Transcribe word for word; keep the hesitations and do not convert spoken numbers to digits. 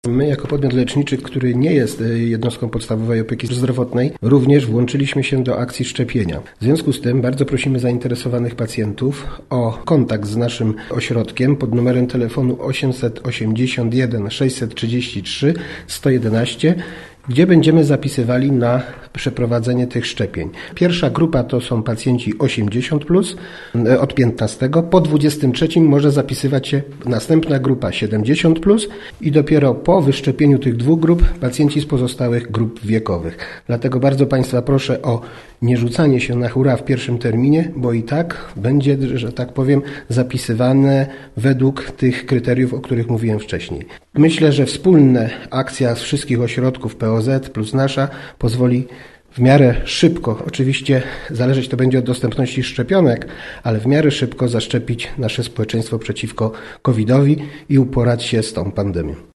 My jako podmiot leczniczy, który nie jest jednostką podstawowej opieki zdrowotnej, również włączyliśmy się do akcji szczepienia. W związku z tym bardzo prosimy zainteresowanych pacjentów o kontakt z naszym ośrodkiem pod numerem telefonu osiemset osiemdziesiąt jeden sześćset trzydzieści trzy sto jedenaście, gdzie będziemy zapisywali na przeprowadzenie tych szczepień. Pierwsza grupa to są pacjenci osiemdziesiąt plus od piętnastego. Po dwudziestym trzecim może zapisywać się następna grupa siedemdziesiąt plus i dopiero po wyszczepieniu tych dwóch grup pacjenci z pozostałych grup wiekowych. Dlatego bardzo Państwa proszę o nie rzucanie się na hura w pierwszym terminie, bo i tak będzie, że tak powiem, zapisywane według tych kryteriów, o których mówiłem wcześniej. Myślę, że wspólna akcja z wszystkich ośrodków P O Z plus nasza pozwoli w miarę szybko, oczywiście zależeć to będzie od dostępności szczepionek, ale w miarę szybko zaszczepić nasze społeczeństwo przeciwko kowitowi i uporać się z tą pandemią.